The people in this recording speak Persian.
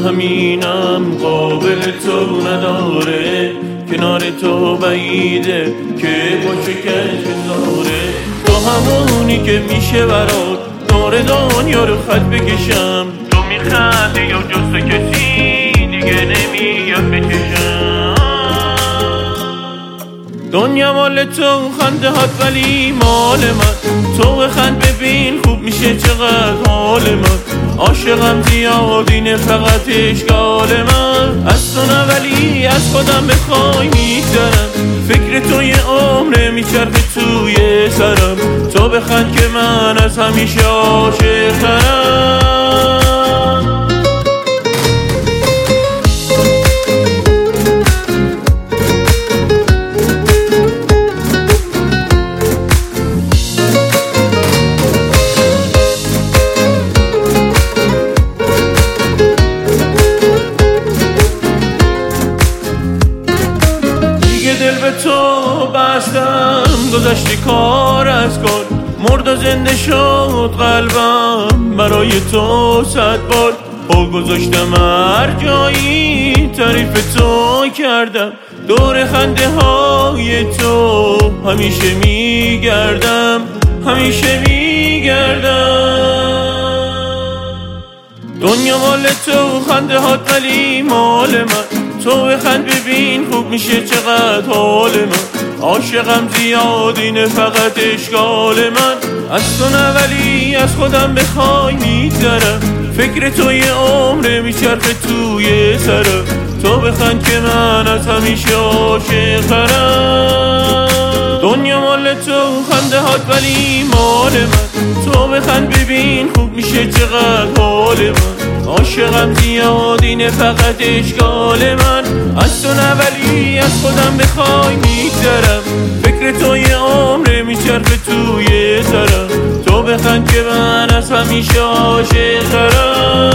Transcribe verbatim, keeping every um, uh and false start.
همینم قابل تو نداره، کنار تو بعیده که با چکش بذاره. تو همونی که میشه برات نور دنیا رو خط بکشم. تو میخندی یا جز کسی دیگه نمیاد بکشم. دنیا مال تو خنده هات ولی مال من. تو بخند ببین خوب میشه چقدر حال من. عاشقم زیاد اینه فقط اشکال من. از تو نه ولی از خودم بخوای میگذرم. فکر تو یه عمره میچرخه توی سرم. تو بخند که من از همیشه عاشق‌ترم. دل به تو بستم گذشتی کار از کار. مرد و زنده شد قلبم برای تو صد بار. پا گذاشتم هر جایی تعریف تو کردم. دور خنده های تو همیشه میگردم، همیشه میگردم. دنیا مال تو خنده هات ولی مال من. تو بخند ببین خوب میشه چقدر حال من. عاشقم زیاد اینه فقط اشکال من. از تو نه ولی از خودم بخوای میگذرم. فکر تو یه عمره میچرخه توی سرم. تو بخند که من از همیشه عاشق‌ترم. دنیا مال تو خنده هات ولی مال من. تو بخند ببین خوب میشه چقدر حال من. عاشقم زیاد اینه فقط اشکال من. از تو نه ولی از خودم بخوای میگذرم. فکر تو یه عمره میچرخه توی سرم. تو بخند که من از همیشه عاشق‌ترم.